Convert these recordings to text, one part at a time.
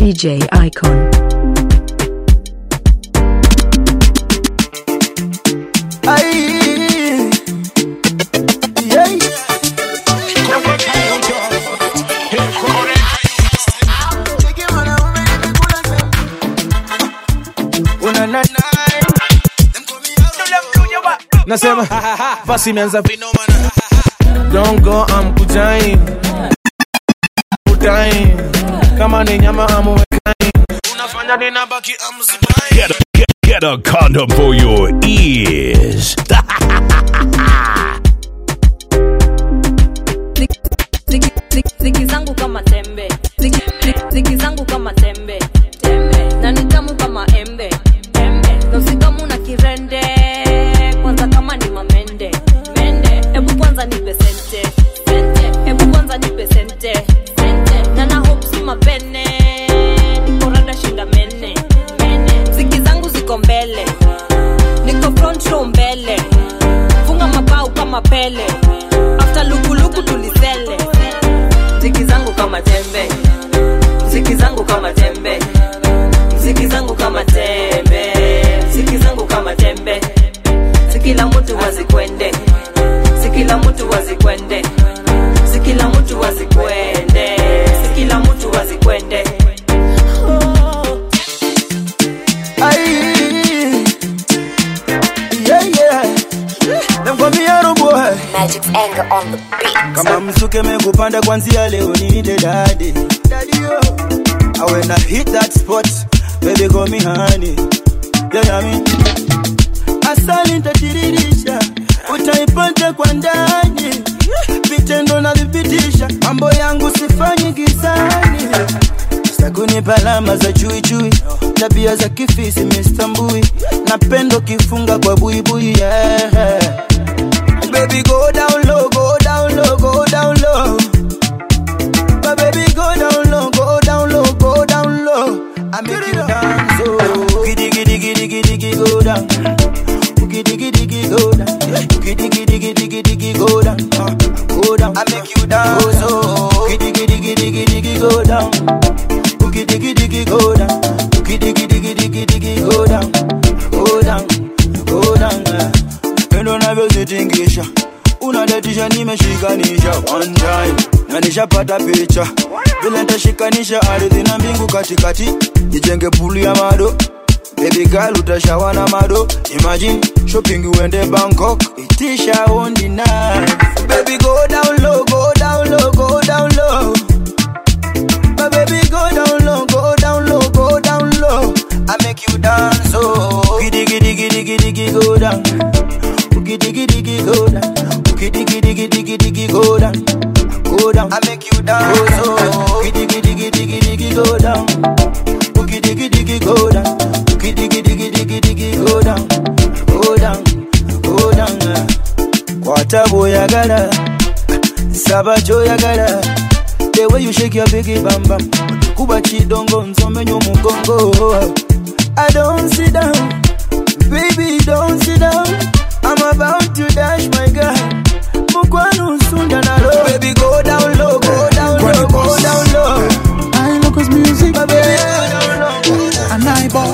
DJ Icon. Nasema basi imeanza phenomena. Don't go, I'm kujai kama ni nyama amuwekai. Unafanya nina baki amzibai. Get a condom for your ears. Ziki zangu kama tembe. Ziki zangu kama tembe. Na ni tamu kama embe. Na usikamu na kirende. Kwanza kama ni mamende. Ebu kwanza nipe sente. Ebu kwanza nipe sente. Na na hope si mapene. Niko rada shinda mene. Ziki zangu ziko mbele. Niko front row mbele. Funga mabao kama Pele. After luku tulisele. Ziki zangu kama tembe. Ziki zangu kama tembe. Ziki zangu kama tembe. Ziki zangu kama tembe. Sikila mtu wazikwende. Sikila mtu wazikwende. Sikila mtu wazikwende. Sikila mtu wazikwende. Magic's anger on the beat. Kama msuke mekupanda kwanzia leo niite daddy. I when I hit that spot, baby call me honey. Yeah, I mean asali nitatirisha, utaipata kwa ndani. Vitendo na vipitisha, mambo yangu sifanyi gizani. Sakuni palama za chui chui, tabia za kifisi mistambui. Napendo kifunga kwa buibui, yeah. Baby go down low, go down low, go down low. My baby go down low, go down low, go down low. I make you dance, oh. Giddy giddy giddy giddy giddy go down. Giddy giddy giddy go down. Giddy giddy giddy giddy giddy go down. Go down. I make you dance, oh. Giddy giddy giddy giddy giddy go down. Giddy giddy giddy go down. Giddy giddy giddy giddy giddy go down. Go down, go down. Endo navyozitingisha, unadetisha nimeshikanisha one time. Na nishapata picha, vile nitashikanisha ardhi na mbingu katikati. Nijenge pool ya mado, baby girl utashawa na mado. Imagine shopping uende Bangkok, itisha on the night. Baby go down low, go down low, go down low. My baby go down low, go down low, go down low. I make you dance, oh. Giddy giddy giddy giddy giddy go down. Giddy giddy giddy go down. Giddy giddy giddy giddy giddy go down. Go down. I make you dance, oh. Giddy giddy giddy giddy giddy go down. Giddy giddy giddy go down. Giddy giddy giddy giddy giddy go down. Go down, go down. Kwata boya gala, sabacho ya gala. The way you shake your biggie bam bam. Kuba chidongo nzomenyo mugongo. I don't sit down, baby don't sit down. I'm about to dash my girl. Mukwanu sunda na low. Baby go down low, go down low, go down low. I look as music, my baby go down low. And I ball.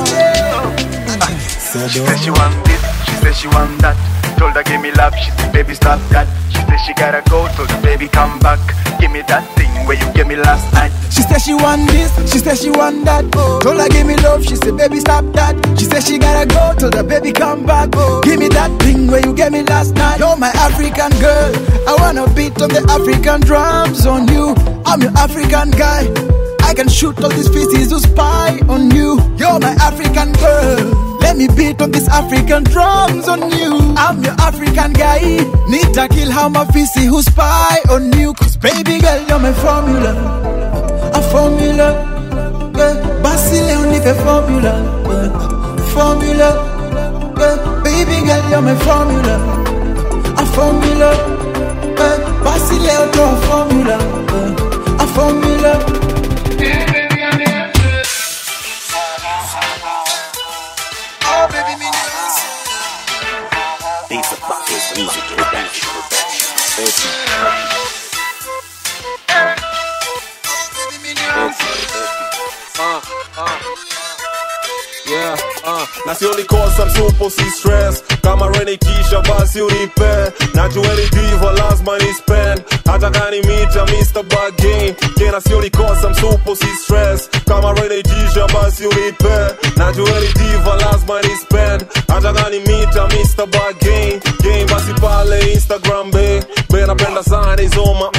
She said she want this, she said she want that. Told her give me love, she said baby stop that. She said she gotta go, told her baby come back. Give me that thing where you gave me last night. She said she want this, she said she want that. Told her give me love, she said baby stop that. She said she gotta go, told her baby come back. Give me that thing where you gave me last night. You're my African girl, I wanna beat on the African drums on you. I'm your African guy, I can shoot all these feces who spy on you. You're my African girl, let me beat on these African drums on you. I'm your African guy, need to kill how my feces who spy on you. Cause baby girl, you're my formula, a formula, yeah. Basile only the formula, formula, yeah. Baby girl, you're my formula, a formula, yeah. Basile only a formula, a formula. Oh baby, me These are Buckets Music Production. na sio nikosa msupo si stress. Kama rene kisha basi unipe. Najua ni diva lazima ni spend. Hata kani mita Mr. Bargain. Kena sio nikosa msupo si stress. Kama rene kisha basi unipe. Najua ni diva lazima ni spend. Hata kani mita Mr. Bargain. Game basi pale Instagram be. Napenda sana izoma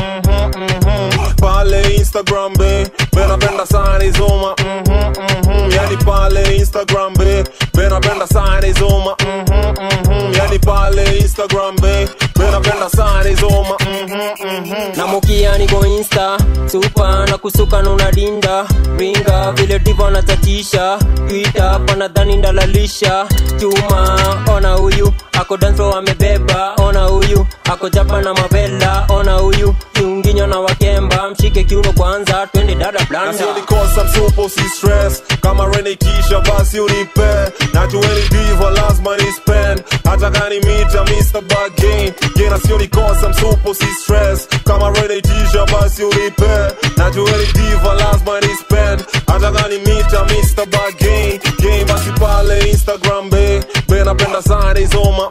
pale Instagram be. Napenda sana izoma yani pale Instagram be. Napenda sana izoma yani pale Instagram be. Napenda sana izoma na mokia niko Insta super na kusuka na unadinda ringa vile diva natatisha ita panadhani ndalalisha chuma. Ona huyu ako dance amebeba, ona huyu ako japa na mabella, ona huyu kiunginyo na wakemba. Mshike kiuno kwanza twende dada blanda. Sio nikosa msupo si stress. Kama rene kisha basi unipe. Najua ni diva lazima ni spend. Hata kani mita Mr. Bargain. Kena sio nikosa msupo si stress. Kama rene kisha basi unipe. Najua ni diva lazima ni spend. Hata kani mita Mr. Bargain. Game basi pale Instagram be. Napenda sana izoma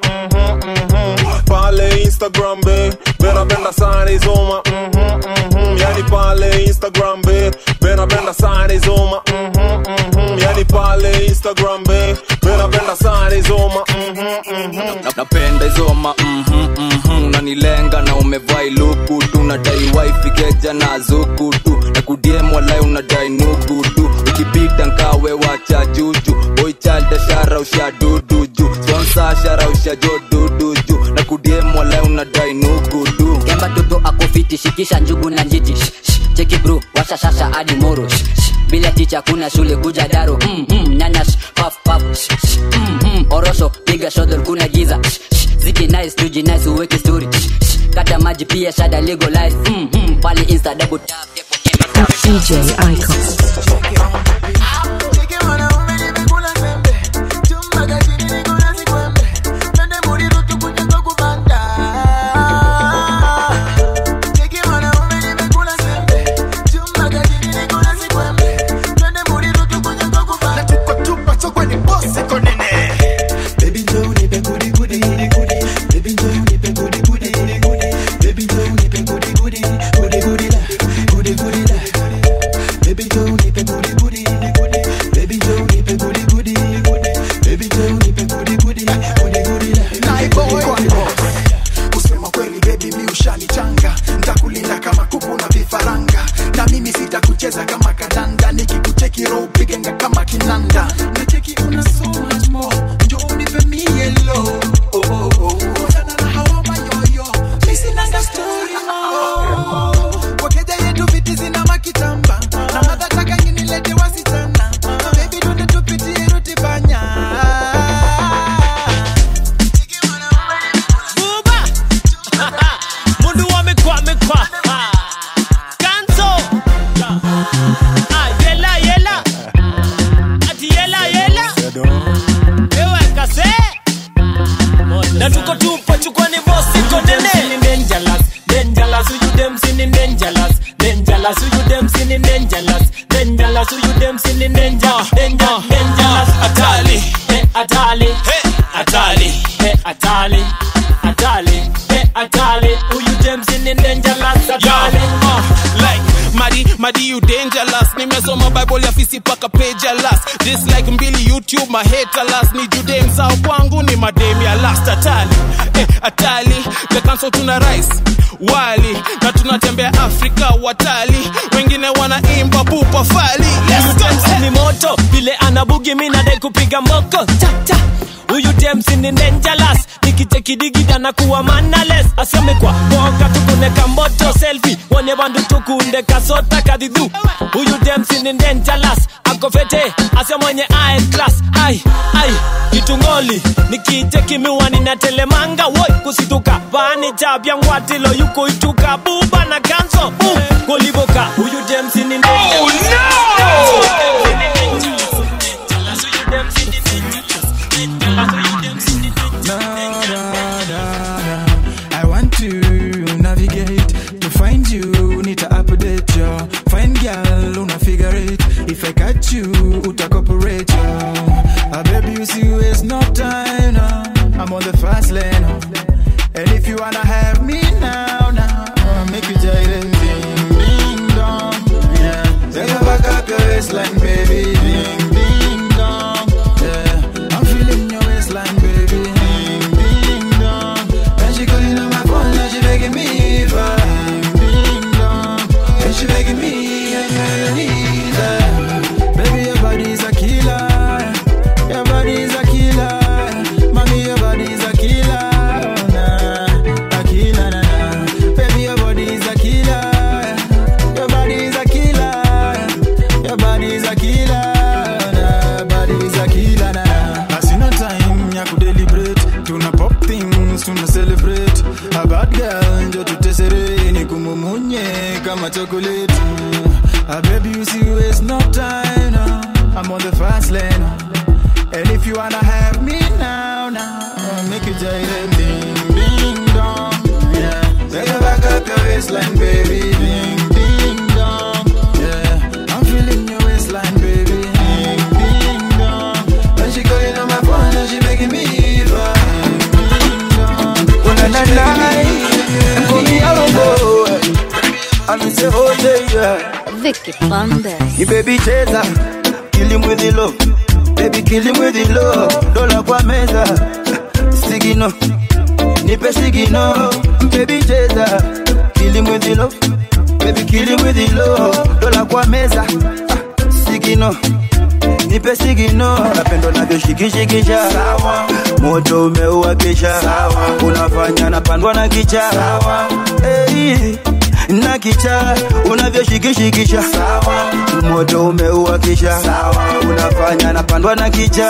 pale Instagram be. Napenda sana izoma yani pale Instagram be. Napenda sana izoma yani pale Instagram be. Napenda sana izoma napenda izoma unanilenga na umevai luku tu. Nadai wifi keja na zuku tu. Na kudiem walai unadai nugu tu. Ukipita nkawe wacha juju. Boy chalda shara usha dudu ju. Sponsor shara usha jodudu ju. Na kudiem walai unadai nugu tu. Kemba toto akofiti shikisha njugu na njiti. Cheki bro washa shasha hadi moro. Bila ticha kuna shule kuja daro. Nanash puff puff. Orosho piga shodol kuna giza. Ziki nice tuji nice uweke story. Kata maji pia shada legalize. Pali insta double tap. DJ Icon. Madi you dangerous. Nimesoma Bible ya fisi paka page ya last. Dislike mbili YouTube my haters. Ni judem sao kwangu ni madem ya last. Atali, atali. The council tuna rice wali. Na tunatembea Afrika watali. Wengine wanaimba pupa fali. Let's go. Ni moto vile anabugi mina dai kupiga moko. Cha cha. Uyu James ni dangerous. Nikicheki digida na kuwa mannerless. Aseme kwa boka tukune kamboto selfie. Wone bandu tukunde kasota kadidhu. Uyu James ni dangerous. Ako fete aseme mwenye high class. Ai ai kitungoli. Nikicheki miwani na telemanga. Woi kusituka vani chabia ngwatilo yuko ituka. Buba na kanso goliboka. Uyu James ni dangerous. Oh no! I want to navigate to find you, need to update you. Find girl, una figure it. If I catch you, uta cooperate you. Baby, see waste no time now. I'm on the fast lane now. And if you wanna have me now, I'll make you tight and ding, ding, dong. Yeah. Take you back up your waistline, baby. Ding, ding, dong. Yeah. I'm feeling your waistline, baby. Ding, ding, dong. And she calling on my phone, now she begging me for ding, ding, dong. And she begging me, I need her. Baby, your body's a killer. Your body's a killer. Mommy, your body's a killer. Chocolate, baby, you see, waste no time now. I'm on the fast lane now. And if you wanna have me now, I'll make you tight, ding, ding, dong. Yeah, take you back up your waistline, baby. Ding, ding, dong. Yeah, I'm feeling your waistline, baby. Ding, ding, dong. When she calling on my phone, now she making me feel. Ding, ding, dong. When I night, call me out. And we say, oh yeah, Vicky Fundes. You baby chaser, kill him with the love. Baby kill him with the love. Dola kwa meza, sigino, nipe sigino. Baby chaser, kill him with the love. Baby kill him with the love. Dola kwa meza, sigino, nipe sigino. Napendo navyo shikishikisha, moto umeuwakisha, unafanya napandwa na kicha. Hey. Na kicha, unavyoshikishikisha, moto umeuwakisha, unafanya napandwa na kicha.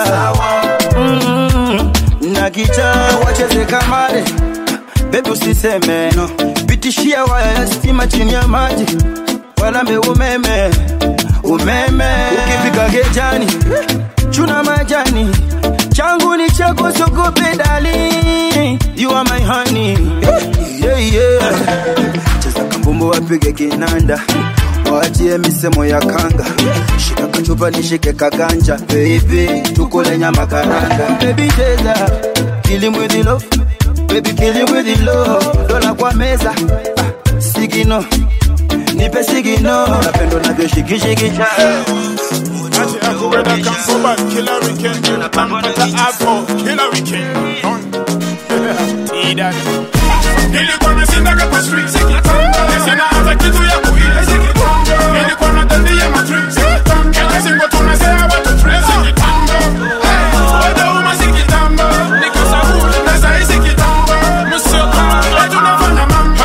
Na kicha, wacheze kamare, baby usiseme no. Pitishia waya ya stima chini ya maji, walambe umeme, umeme. Ukifika gejani, chuna majani, changu ni chako soko pedali. You are my honey, yeah, yeah. Bumbu wapige kinanda, waachie misemo ya kanga. Shika kachupa nishike kaganja, baby tukule nyama karanga. Baby cheza, kill him with the love. Baby kill him with the love. Dola kwa meza, sigino, nipe sigino. Napendo navyo shikishikisha. Ati akuweda kampo bad, killer weekend. Napata hapo, killer weekend. Ida nilikuwa nasindaga kwa street, sina hata kitu ya kuila. Nilikuwa nadandia matrix, kila siku tunasema watu trace kitambo. Wada umazikitambo, nikasahau na saizi kitambo. Msio tunafanya mambo.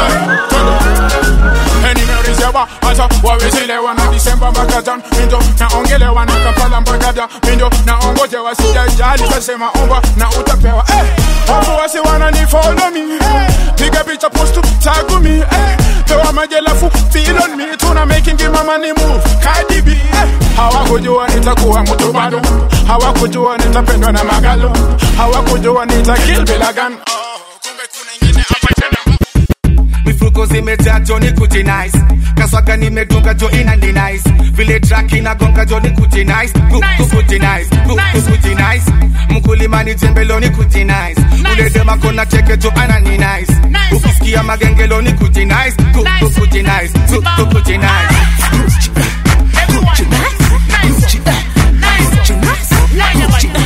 Nimeurizewa hata wawezelewa na Disemba mpaka Jan. Mindo naongelewa na Kampala mpaka Dar. Mindo naongojewa sijajali, tasema omba na utapewa. Wafu wasi wananifollow me, piga picha post to tag me. Pewa majelafu feel on me, tuna making give my money move. Cardi B, hawakujua nitakuwa mtu bado, hawakujua nitapendwa na magalo, hawakujua nitakill bila gun. Kumbe kuna ingine hapa tena. Mifuko zimejaa Johnny kuti nice, kaswaka nimedunga jo inandi nice. Vile track inagonga Johnny kuti nice, kuti nice, kuti nice. Mkulima ni jembelo ni kuti nice, ule dema kona cheke jo anani nice. Ukisikia magengelo ni kuti nice, kuti nice, kuti nice. Kuti nice, kuti nice, kuti nice.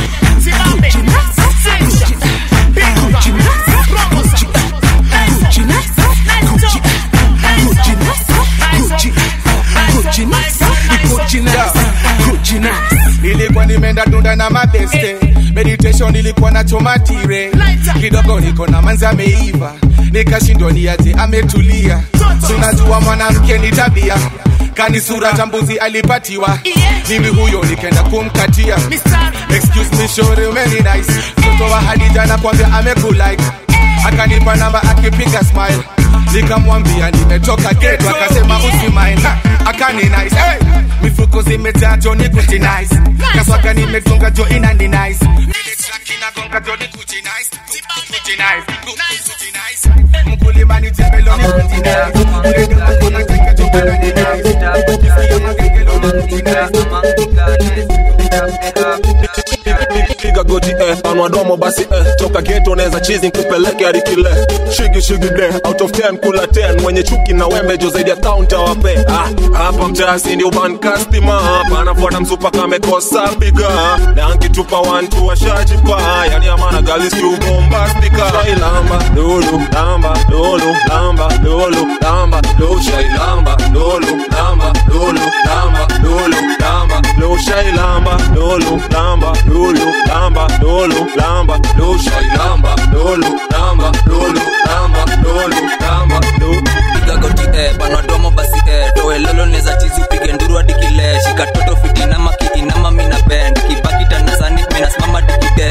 Nilikuwa nimeenda dunda na mabeste, meditation nilikuwa na chomatire. Kidogo niko na manza meiva, nikashindwa niaje ametulia. Tunajua mwanamke ni tabia, kani sura tambuzi alipatiwa. Mimi huyo nikenda kumkatia. Excuse me shore many nice, mtoto wa Hadija na kwambia amekulike. Akanipa namba akipiga smile, nikamwambia nimetoka gate, akasema usimaina. Akani nice, hey! Mifuko zimejaa Johnny kuti nice, kaswaka nimetunga jo inandi nice. Vile track inagonga Johnny kuti nice, kuti nice, kuti nice. Mkulima ni jembelo ni kuti nice, ule dema kona cheke jo inandi nice. Ukisikia magengelo ni kuti nice. goti panwa domo basi toka ghetto neza cheesing kupeleke hadi kile shigi de out of 10 kula 10 mwenye chuki na wembe jo zaidi ya counter wape hapa mtasi ndio ban customer panafuata msupa kamekosa piga na ankitupa 1 2 washajipa yani amana galis tu bombastika shailamba lulu lamba lulu lamba lulu lamba lo shailamba lulu lamba lulu lamba lulu lamba lo shailamba lulu lamba lulu lamba lulu lamba lo shailamba lulu lamba lulu lamba lulu lamba lo piga goti panadomo basi towe lolo neza chizi upige nduru hadi kile shika toto fiti na makiti na mami na bend kibaki tanasani mina simama dikide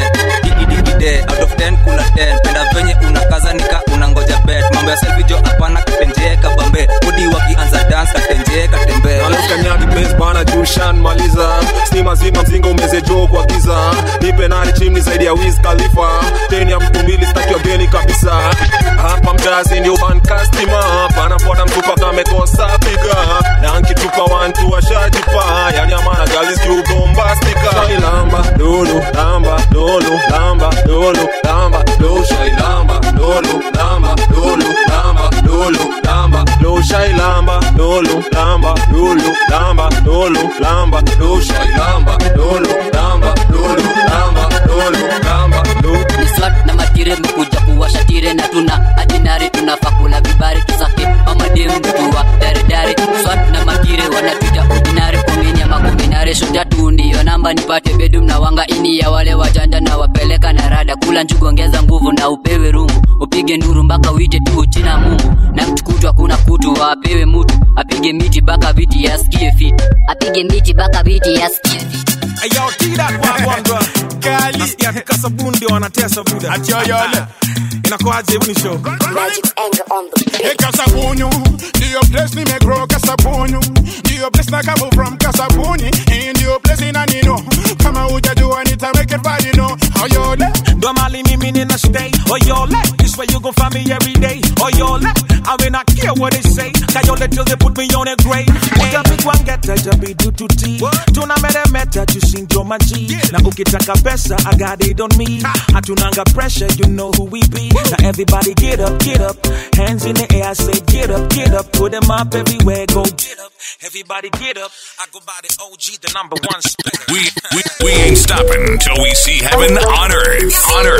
out of 10 kula 10 penda venye unakaza nika unangoja bet mambo ya selfie jo hapana katenje kabambe body wakianza dance katenje katembe naleka nyaki base bana jushan maliza stima zima mzinga umeze jo kwa giza nipe nani chimni zaidi ya Wiz Khalifa teni ya mtu mbili staki wageni kabisa hapa mtazi ndio ban customer panafuata mtupa kamekosa piga na ankitupa 1 2 washajipa yani amana galis tu bombastika shailamba lulu lamba lulu lamba lulu lamba lo shailamba lulu lamba lulu lamba lulu lamba lo shailamba lulu lamba lulu lamba lulu lamba lo shailamba lulu lamba lulu lamba lulu lamba ni swat na matire mkuja kuwasha tire na tuna adinari tunafakula vibari tusake mama dem mtua dare swat na matire wanatuita ordinary kumini ama kuminare shota tu ndio namba nipate bedum na wanga ini ya wale wajanja na wapeleka na rada kula njugu ongeza nguvu na upewe rungu upige nduru mpaka uite tu china Mungu na mtukutwa kuna kutu apewe mtu apige miti baka viti yasikie fit apige miti baka viti yasikie fit ayo tida kwa bro kali nasikia kasabundi wanatesa buda atyoyole inakuaje ni show Magic Anger on the beat. Kasabunyu, ndio place nimegrow Kasabunyu, ndio place na come from Kasabuni, ndio place inanino kama hujajua nita make it bad you know. Oyole ndo mali mimi nina stay oyole this way you gon' find me every day oyole I mean I care what they say kayole till they put me on a grade uta big one get to be do to tea tuna meta tusinjo maji na ukitaka pesa I got it on me hatunanga pressure you know who we be now everybody get up hands in the air I say get up put them up everywhere go get up everybody get up I go by the OG the number one spinner we ain't stopping till we see heaven on earth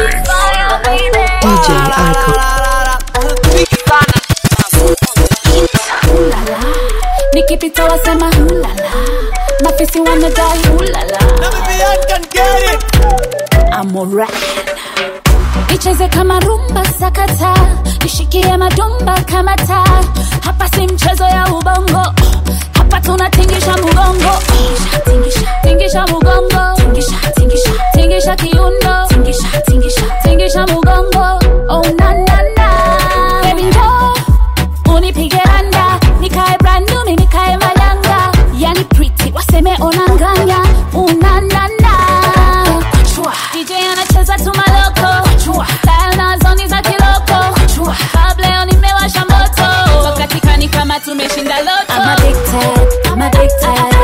DJ Icon. Nikipita wasema hulala mafisi wanadai hulala I'm alright icheze kama rumba sakata nishikie madumba kama taa hapa si mchezo ya ubongo hapa tunatingisha mugongo tingisha mugongo tingisha kiuno tingisha mugongo oh na na na baby no unipige randa nikae brand new nikae mayanga yani pretty waseme onanganya unanana DJ anacheza tu maloko style na zoni za kiloko kabla nimewasha moto wakatika ni kama tumeshinda loto I'm addicted I'm addicted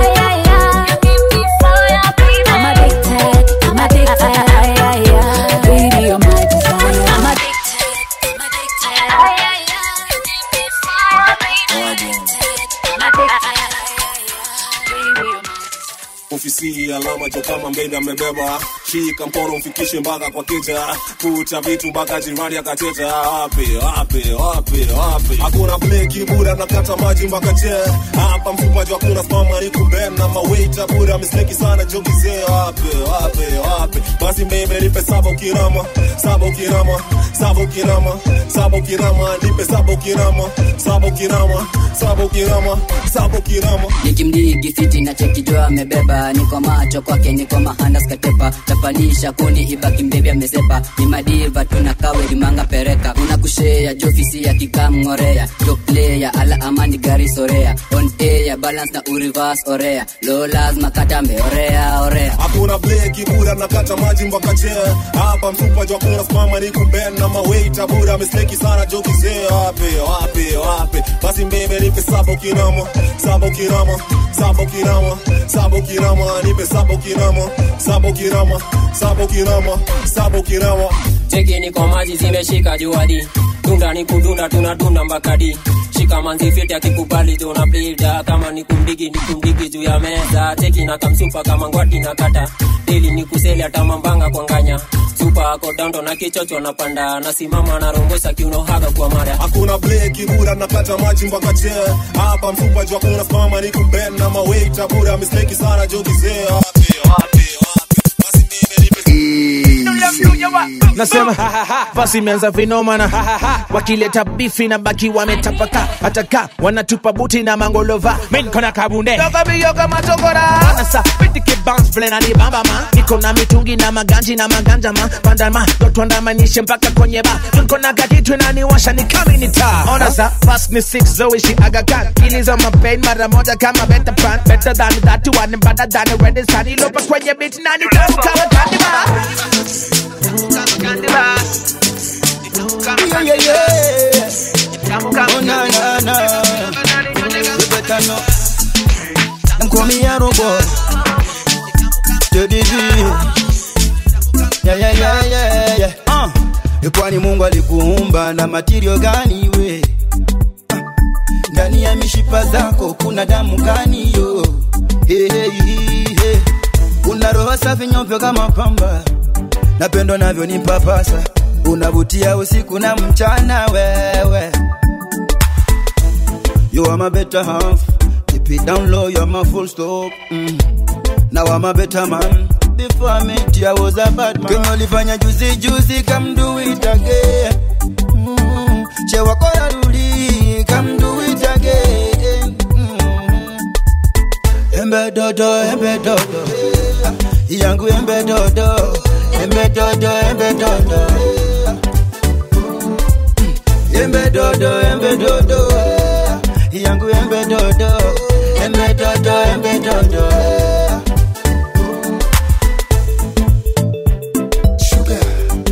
baby you're my desire I'm ofisi alama jo kama mbenda amebeba shika mkono mfikishe mpaka kwa keja kuta vitu mpaka jirani akateta wapi hakuna bleki buda nakata maji mpaka che hapa mfupa jo hakuna spama ni kumben na mawaita buda mistake sana jogize wapi basi mbebe nipe saba ukirama nipe saba ukirama nikimdigi fiti na chekijua amebeba niko macho kwake niko mahanda skatepa tapanisha kuni ibaki mbebi amesepa ni madiva tunakawe limanga pereka unakushea jofisi ya kikamngorea top player ala amani gari sorea on air balance na reverse orea low lazima kata meorea hakuna bleki buda nakata maji mpaka che hapa mfupa jo hakuna spama ni kumben na mawaita buda mistake sana jogize wapi basi mbebe nipe saba ukirama sabo kinama, nipe sabo kinama, sabo kinama, sabo kinama, sabo kinama. Cheki niko maji zimeshika juadi, tunda ni kudunda tunatunda mbakadi. Shika manzi fiti akikubali tuna blida, kama ni kumdigi juu ya meza. Cheki na kamsupa kama ngwati na kata, deli ni kuseli hata mambanga kwa nganya. Super ako down na kichocho napanda, nasimama na rongosa kiuno haga kwa mara. Hakuna bleki bura nakata maji mpaka chair. Hapa mfupa jua kuna spama ni kuben na mawaita bura mistake sana jokizea. Wapi nasema basi imeanza vinomana wakileta bifi na baki wametapaka ataka wanatupa buti na mangolova mimi kona kabunde toka biyo kama tokora nasa pitike bounce play na ni bamba ma niko na mitungi na maganji na maganja ma pandama twandamanishe mpaka kwenye ba niko na kitu na niwasha ni kama ni taa ona sa pass me 6 Zoe she aga kan kiliza my pain mara moja kama better plan better than that one better than red sunny lopa kwenye beat na ni kama candy bar Oh na na na, you better know. I'm coming here, boy. To the yeah. Kwani Mungu alikuumba na material gani we? Ndani ya mishipa zako kuna damu gani yo? Hey. Una roho safi nyeupe kama pamba. Napendo navyo ni papasa. Unavutia usiku na mchana wewe. You are my better half. Keep it down low, you are my full stop. Now I'm a better man. Before I met you, I was a bad man. Kwenye ulifanya juzi, come do it again. Chewa kora rudi, come do it again. Embe dodo. Yangu embe dodo. Embe dodo. Embe dodo. Yangu embe dodo. Embe dodo. Sugar.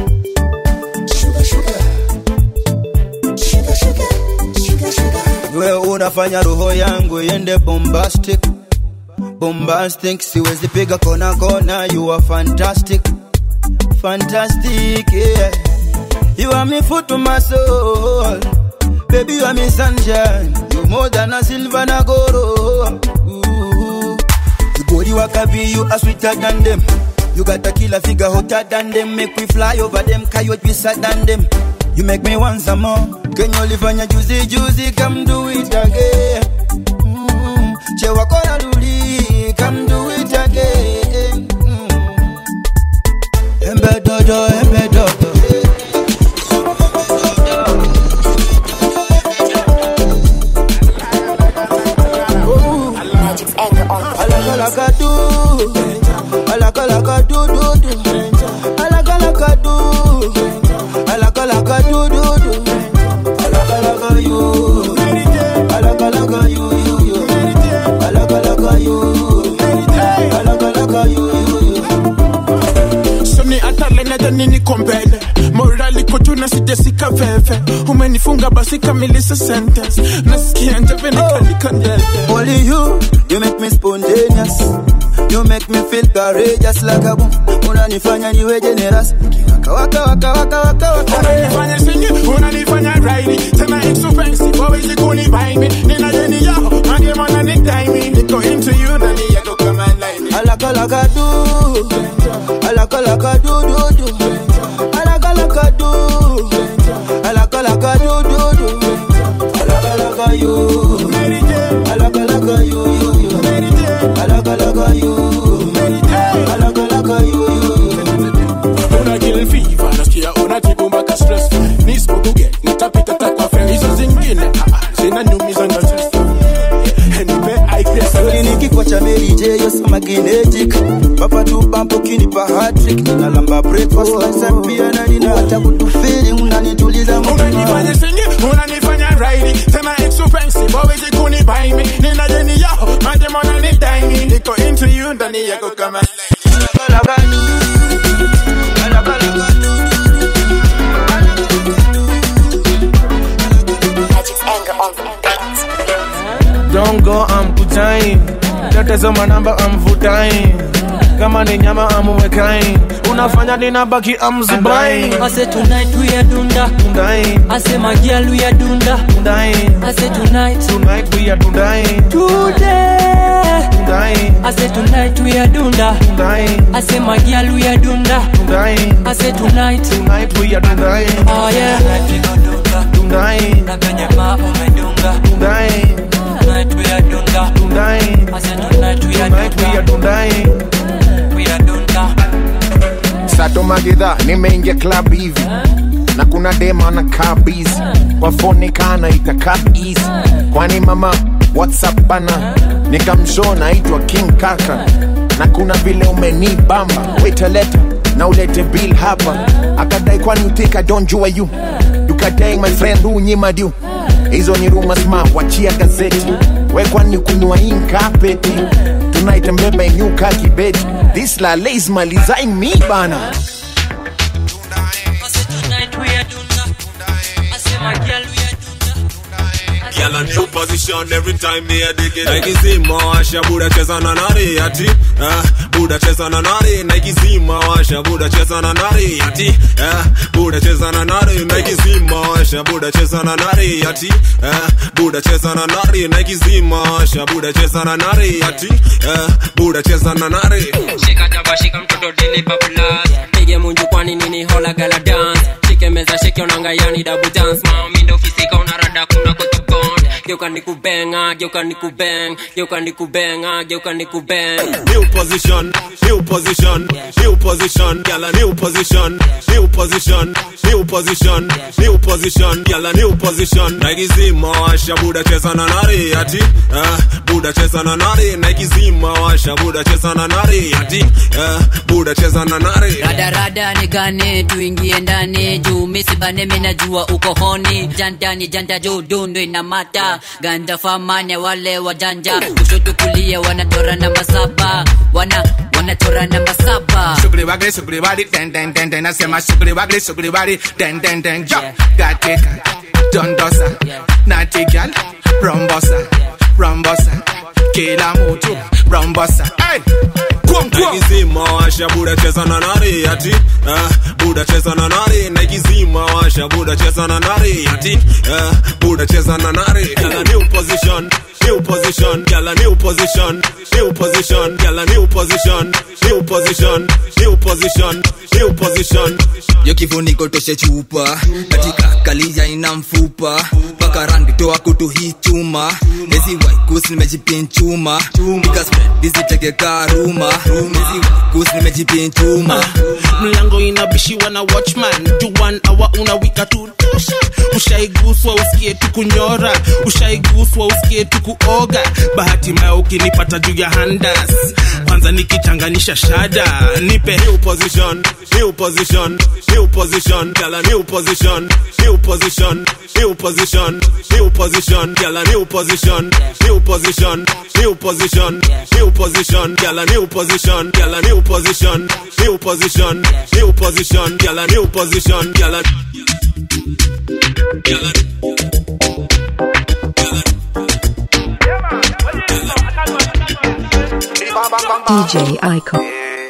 Wewe unafanya roho yangu iende bombastic. Siwezi piga kona, you are fantastic, yeah. You are me food to my soul, baby you are me sunshine. You more than a silver na goro. You body wakabi, you are sweeter than them. You got a killer figure hotter than them. Make we fly over them, coyote we sad than them. You make me want some more. Can you live on your juicy, come do it again. Chewa kora luli, come do it again. Embe dodo. Magic's anger on the nini kombele morali kutuna sijasika veve umenifunga basi kamilisa sentence nasikia njave nikandele. Only you make me spontaneous. You make me feel courageous like a boom. Unanifanya niwe generous. Waka. Unanifanya singi, unanifanya ride. Tena expensive, always kunibuy me. Nina jeni yao, mage mwana nickname me. Niko into you, nani yako kama line me. Alaka do. Una kill fever, nasikia unatibumba ka stress. Nispo kuge, natapita takwa fe. Hizo zingine, zina nyumiza na chest. Nipe I guess. Nikikwa cha Mary J, you're so magnetic. Papa tu bampo kinipa hat-trick. Ninalamba breakfast, lunch and pia na nina hata kutufili. Unanituliza mtima. Unanifanya singi, unanifanya ride. Tena expensive, always kunibuy me. Nina jeni yao, mage mwana nickname me. Niko into you, ndani yako kama line. Magic's anger on the beat. Don't go, I'm putting. Natazama namba amvutai, kama ni nyama amuwekai, unafanya ninabaki amzubai. I say tonight we are dunda. I say my girl we are dunda. I say tonight we are dunda. Today I say tonight we are dunda. I say my girl we are dunda. I say tonight we are dunda. Oh yeah, tonight we go dunda. Na kwenye ma umedunga. Tonight we are dunda. I say tonight we are dunda. We are dunda. Sato magidha nimeingia club hivi na kuna dema na kabizi wafonekana itakaa easy. Kwani mama WhatsApp bana nikamshow naitwa King Kaka na kuna vile umenibamba. Wait a letter na ulete bill hapa. Akadai kwani you think I don't jua you. Dukadai my friend who nyima du. Hizo ni rumors ma wachia gazeti. We kwani kunua inkapeti. Tonight mbeba inyuka kibeti. This la lays malizaing me bana. Tonight we are dunda. I say my girl we are dunda. Girl a new position every time me a dig it. Nike zima washa buda cheza na nari ati. Buda cheza na nari. Nike zima washa buda cheza na nari ati. Buda cheza na nari. Nike zima washa buda cheza na nari ati. Buda cheza na nari. Nike zima washa buda cheza na nari ati. Buda cheza na nari. Shika jaba shika mtoto dili bablas. Pige munju kwani nini hola gala dance. Shike meza shike onanga yani double dance. Mami ndo fisika unarada kuna kutopon. Geuka nikubenga, geuka nikubeng. Geuka nikubenga, geuka nikubeng. New position, new position, new position. Girl a new position, new position, new position, new position. Girl a new position. Nike zima washa buda cheza na nari ati. Buda cheza na nari. Nike zima washa buda cheza na nari ati. Buda cheza na nari. Rada rada nigane tuingie ndani juu misi bane mina jua uko honi. Janta juu dundu inamata. Ganda famanya wale wajanja. Kushoto kulia wanatora namba saba. Wanatora namba saba. Sugri wagri den den den den. Nasema sugri wagri den den den. Gateka dondosa nati gal rombosa kila mtu rombosa. Hey, Nike zima washa buda cheza na nari ati. Buda cheza na nari. Nike zima washa buda cheza na nari ati. Buda cheza na nari. Girl a new position, new position. Girl a new position, new position. Girl a new position, new position, new position, new position. Yo kifuniko toshe chupa katika kalija ina mfupa paka rangi toa kutu hii chuma ezi waikus nimejipinchuma nika spread busy teke karuma ezi waikus nimejipinchuma mlango inabishiwa na watchman do 1 hour unawika tu tosha. Ushaiguswa usikie tu kunyora, ushaiguswa usikie tu kuoga. Bahati mbaya ukinipata juu ya handas, kwanza nikichanganisha shada nipe new position, new position, new position. Girl a new position, new position, new position, new position. Girl a new position, new position, new position, new position. Girl a new position, girl a new position, new position, new position. Girl a new position, girl a DJ Icon.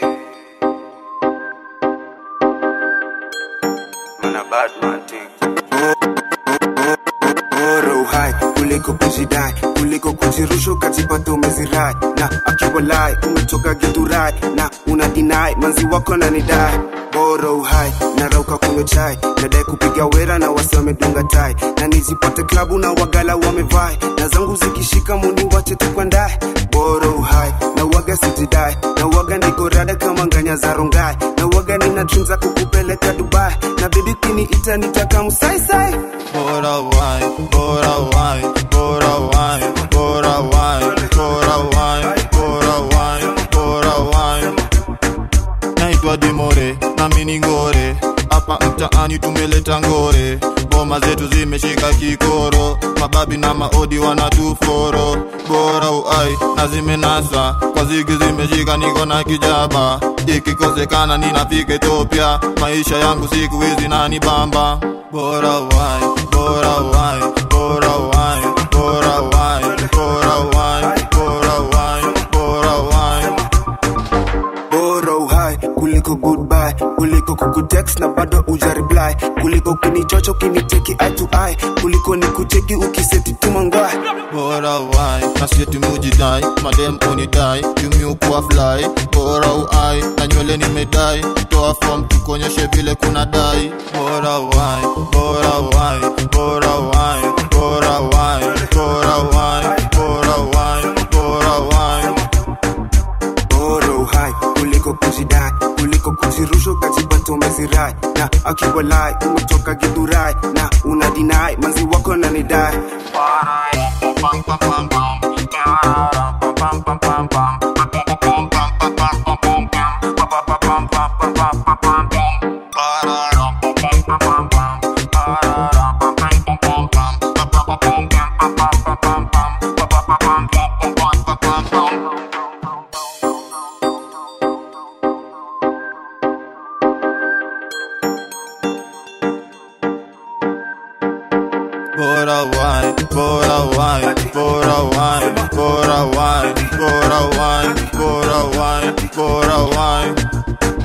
Kuliko kujidai, kuliko kujirushu kajipata umezirai. Na akiwalai, umetoka giturai. Na unadinai, manzi wako na nidai. Bora uhai, narauka kunywa chai. Nadai kupiga wera na wasi wamedunga tai. Na nijipate klabu na wagala wamevai. Na zangu zikishika muni wache tukwandai. Bora uhai, na waga sijidai. Na waga niko rada kama nganya za rongai. Na waga nina dreams za kukupeleka Dubai. Na baby kini ita nitaka musaisai. Bora uhai, bora uhai, bora uhai, bora uhai, bora uhai, bora uhai, bora uhai. Naitwa Dimore na mini ngore, hapa mtaani tumeleta ngore. Boma zetu zimeshika kikoro, mababi na maodi wanatuforo. Bora uhai na zimenasa, kwa zigi zimeshika niko na kijaba. Ikikosekana ninafika Ethiopia, maisha yangu siku hizi nani bamba. Bora uhai, bora uhai, bora uhai, bora uhai, bora uhai, bora uhai, bora kuliko goodbye, kuliko kukutext na bado uja reply, kuliko kinichocho kiniteki eye to eye, kuliko nikuteki ukiseti tumangwai. Bora wai, nasieti mujidai, madem unidai, yumi ukuwa fly. Bora uai, na nywele nimedai, toa form tukonyeshe vile kuna dai. Bora wai, bora wai, bora wai, bora wai, bora wai, bora wai, bora wai. Bora uhai, kuliko kujidai, kuliko kujirusho kajipata umezirai, na akiwalai umetoka githurai, na unadinai manzi wako na nidai. Pam pam pam pam, pam pam pam pam, Bora wai, bora wai, bora wai, bora wai, bora wai, bora wai, bora wai.